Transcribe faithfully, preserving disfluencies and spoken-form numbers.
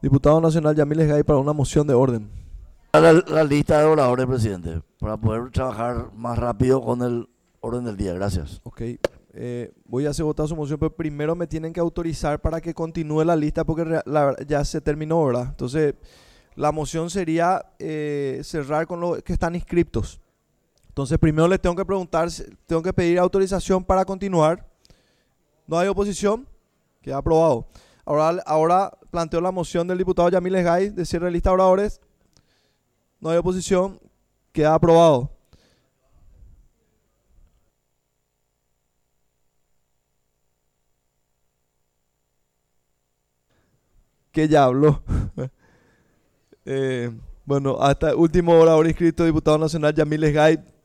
Diputado nacional Yamil Gay para una moción de orden. La, la lista de oradores, presidente, para poder trabajar más rápido con el orden del día. Gracias. Ok. Eh, voy a hacer votar su moción, pero primero me tienen que autorizar para que continúe la lista porque rea- la- ya se terminó, ¿verdad? Entonces, la moción sería eh, cerrar con los que están inscriptos. Entonces, primero les tengo que preguntar, si- tengo que pedir autorización para continuar. No hay oposición, queda aprobado. Ahora, ahora planteo la moción del diputado Yamil Gay de cierre de lista de oradores. No hay oposición, queda aprobado. Que ya habló. Eh, bueno, hasta el último orador inscrito, diputado nacional Yamil Gay.